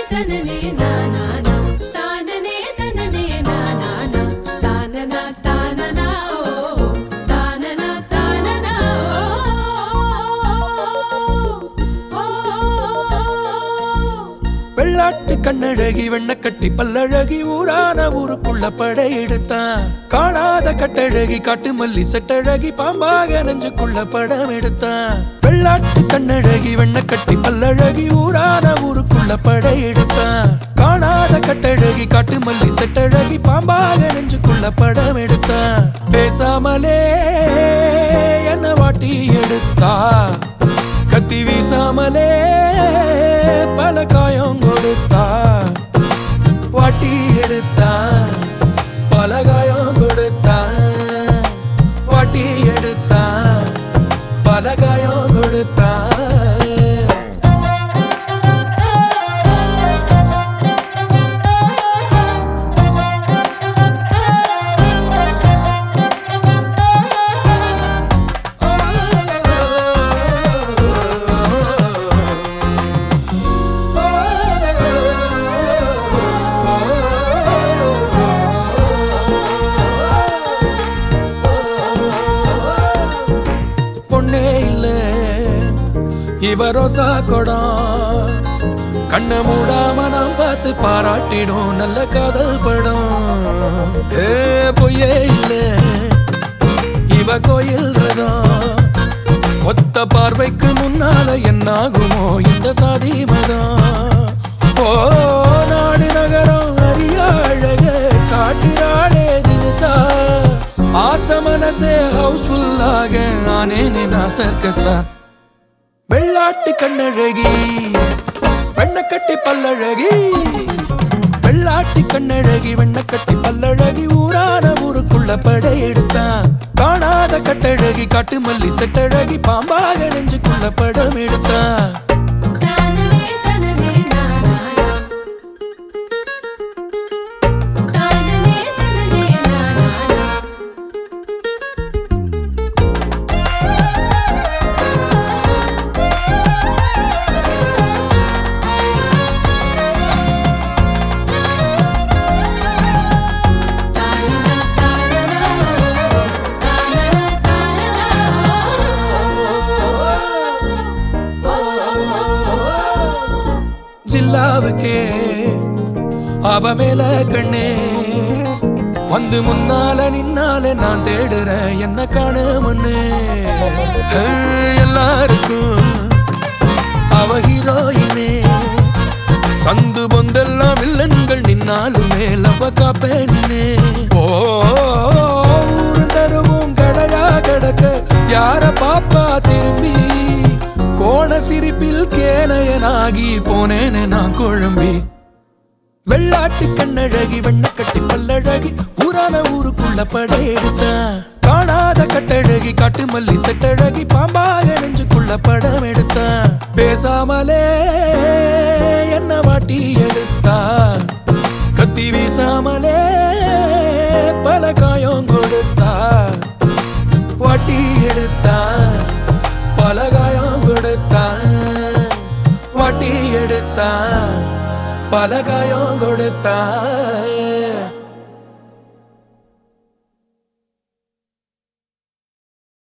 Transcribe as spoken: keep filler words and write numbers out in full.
தனனே நானா தானனே தனனே நானா தானனா தானனா ஓ தானனா தானனா ஓ வெள்ளாட்டு கண்ணழகி வெண்ண கட்டி பல்லழகி ஊரான ஊருக்குள்ள படையெடுத்தான் காணாத கட்டழகி காட்டு மல்லி செட்டழகி பாம்பாக நெஞ்சுக்குள்ள படம் எடுத்தான் வெள்ளாட்டு கண்ணழகி வெண்ண கட்டி பல்லழகி ஊரான ஊருக்குள்ள படையெடுத்தான் காணாத கட்டழகி காட்டு மல்லி செட்டழகி பாம்பாக நெஞ்சுக்குள்ள படம் எடுத்தான் பேசாமலே என்ன வாட்டி எடுத்தா கத்தி வீசாமலே பல காயம் கொடுத்தா வாட்டி எடுத்தா பல காயம் கொடுத்தா வாட்டி எடுத்தா பல காயம் கொடுத்தா இவரோசா கொடம் கண்ண மூடாம நாம் பார்த்து பாராட்டிடும் நல்ல காதல் படம் ஏ பொய்யே இல்ல இவ கோயில் ரதம் ஒத்த பார்வைக்கு முன்னால என்னாகுமோ இந்த சாதி மதம் ஓ நாடு நகரம் அறிய அழக காட்டிராடே தினசா ஆச மனசே ஹவுஸ்ஃபுல்லாக ஆனேனே நான் சர்க்கஸா வெள்ளாட்டு கண்ணழகி வெண்ண கட்டி பல்லழகி வெள்ளாட்டி கண்ணழகி வெண்ண கட்டி பல்லழகி ஊரான ஊருக்குள்ள படையெடுத்தான் காணாத கட்டழகி காட்டு மல்லி செட்டழகி பாம்பாக நெஞ்சுக்குள்ள படம் எடுத்தான் ஜில்லாவுக்கே அவ மேல கண்ணே வந்து முன்னால நின்னால நான் தேடுறேன் என்ன காண முன்னே எல்லாருக்கும் அவ ஹீரோயினே சந்து பொந்தெல்லாம் வில்லன்கள் நின்னாலுமே லவ காப்பேனே ஓ ஊரு தருவும் கடையா கடக்க யார பாப்பா திரும்பி கோண சிரிப்பில் கேனையனாகி போனேனே நான் குழம்பி வெள்ளாட்டு கண்ணழகி வெண்ண கட்டி பல்லழகி ஊரான ஊருக்குள்ள படையெடுத்தான் காணாத கட்டழகி காட்டு மல்லி செட்டழகி பாம்பாக நெஞ்சுக்குள்ள படம் எடுத்தான் பேசாமலே என்ன வாட்டி எடுத்தா கத்தி வீசாமலே பல காயம் கொடுத்தா வாட்டி எடுத்தா பல காயம் கொடுத்தா வாட்டி எடுத்தா பல காயம் கொடுத்தா